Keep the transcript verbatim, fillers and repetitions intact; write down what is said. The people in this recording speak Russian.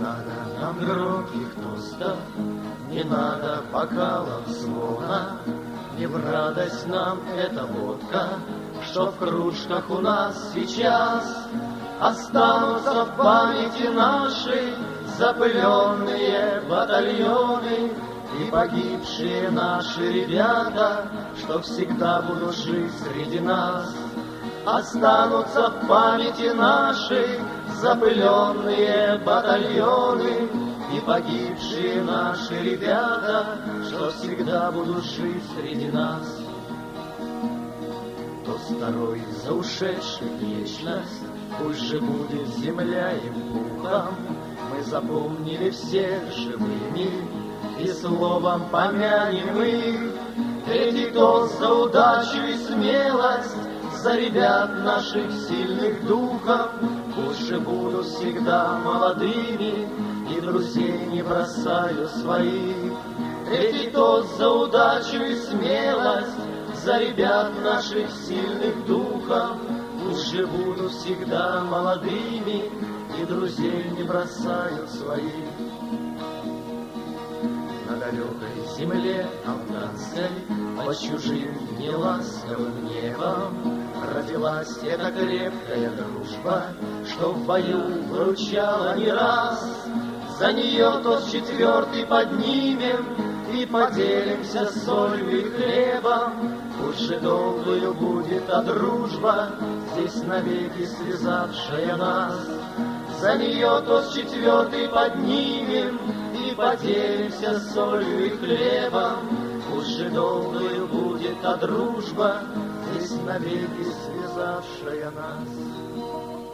надо нам громких тостов, не надо бокалов звона, не в радость нам эта водка, что в кружках у нас сейчас. Останутся в памяти нашей запыленные батальоны и погибшие наши ребята, что всегда будут жить среди нас. Останутся в памяти нашей запыленные батальоны и погибшие наши ребята, что всегда будут жить среди нас. Тост второй за ушедших вечность, пусть же будет земля им пухом. Мы запомнили всех живыми и словом помянем их. Третий тост за удачу и смелость, за ребят наших сильных духом. Пусть же будут всегда молодыми и друзей не бросаю своих. Третий тост за удачу и смелость, за ребят наших сильных духом. Пусть же будут всегда молодыми и друзей не бросают своих. На далекой земле афганской под чужим неласковым небом родилась эта крепкая дружба, что в бою выручала не раз. За нее тост четвертый поднимем и поделимся солью и хлебом. Пусть же долгою будет та дружба, здесь навеки связавшая нас. За нее тост четвертый поднимем и поделимся солью и хлебом. Пусть же долгою будет та дружба, здесь навеки связавшая нас.